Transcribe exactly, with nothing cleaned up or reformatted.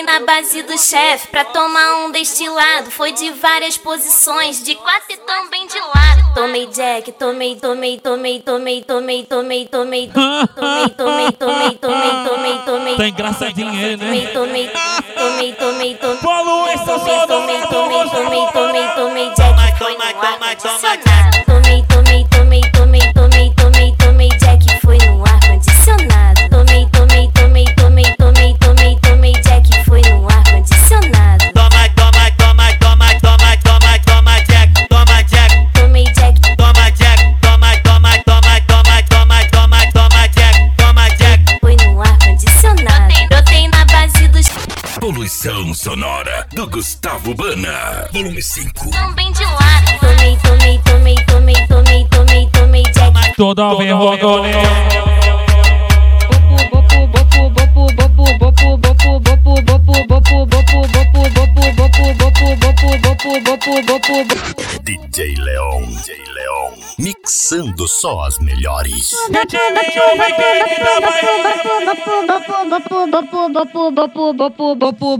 na base do chefe pra tomar um destilado. Foi de várias posições, de quatro e também de lado. Tomei Jack, tomei, tomei, tomei, tomei, tomei, tomei, tomei, tomei, tomei, tomei, tomei, tomei, tomei. Tá engraçadinho ele, né? Tomei, tomei, tomei, tomei, tomei. Falou essa só Tomei, tomei, tomei, tomei, tomei, Jack. Toma, toma, toma, toma, Jack. Tomei, tomei, tomei, tomei, tomei, tomei, tomei, Jack. Foi no ar condicionado. Tomei, tomei, tomei, tomei, tomei, tomei, tomei, Jack. Foi no ar condicionado. Toma, toma, toma, toma, toma, toma, toma, Jack. Toma, Jack. Tomei Jack. Toma, Jack. Toma, toma, toma, toma, toma, toma, toma, Jack. Toma, Jack. Foi no ar condicionado. Brotei na base dos. Poluição sonora do Gustavo Bana, volume cinco. Também de lado. Tomei, tomei, tomei, tomei, tomei, tomei, tomei, Jack. Toda vez rodolé. D J Leon, D J Leon, mixando só as melhores. D J Leon vai querer, vai.